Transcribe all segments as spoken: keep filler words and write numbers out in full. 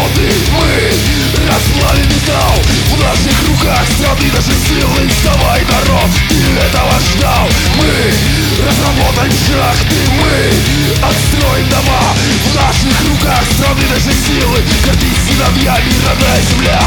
заводы, мы расплавим металл. В наших руках страны наши силы. Вставай, народ, ты этого ждал. Мы разработаем шахты, мы отстроим дома. В наших руках страны наши силы. Гордись сыновьями, родная земля.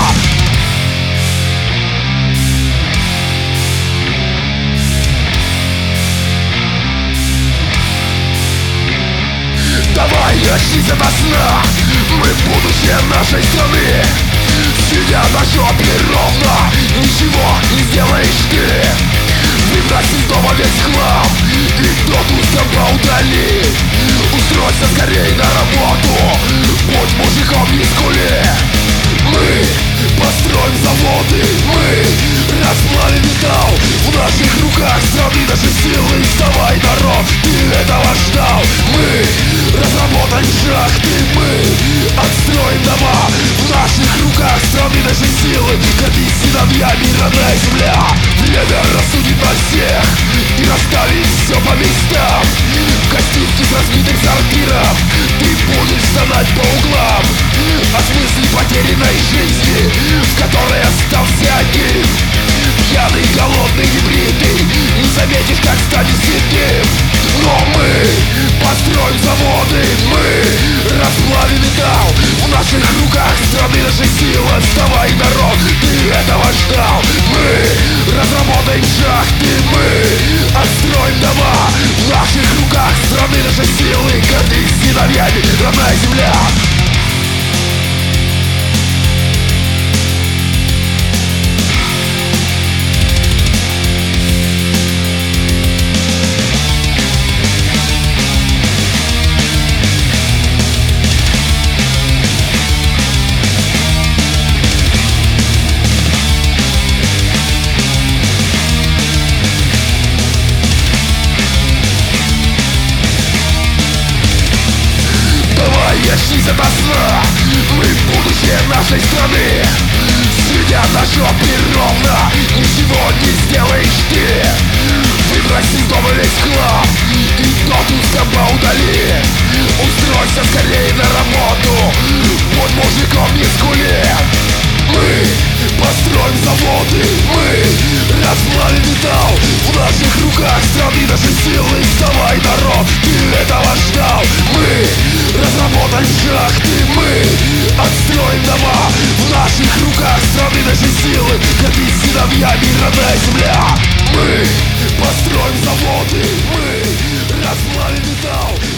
Давай, очнись ото сна. Мы будущее нашей страны. Сидя на жопе ровно, ничего не сделаешь ты. Выбрось из дома весь хлам и тот устава удали. Устройся скорей на работу, будь мужиком, не скули. Мы построим заводы, мы расплавим металл. В наших руках страны наши силы. Вставай, народ, ты этого ждал. Мы разработаем шахты, мы отстроим дома. В наших руках страны наши силы. Гордись сыновьями, родная земля. Время рассудит на всех и расставит все по местам. Гостинки с разбитым сортиром ты будешь стонать по углам. От мысли потерянной жизни, в которой остался один. Пьяный, голодный, небритый, не заметишь, как станешь седым. Но мы построим заводы, мы расплавим металл. В наших руках страны наши силы. Вставай, народ, ты этого ждал. Мы разработаем шахты, мы отстроим дома. В наших руках страны наши силы. Гордись сыновьями, родная земля. Очнись ото сна. Мы будущее нашей страны. Сидя на жопе ровно, ничего не сделаешь ты. Выбрось из дома весь хлам и тот устава удали. Устройся скорее на работу, будь мужиком, не скули. Мы построим заводы, мы расплавим металл. В наших руках страны наши силы. Вставай, народ, ты этого ждал. Мы разработаем шахты, мы отстроим дома. В наших руках страны наши силы. Гордись сыновьями, родная земля. Мы построим заводы, мы расплавим металл.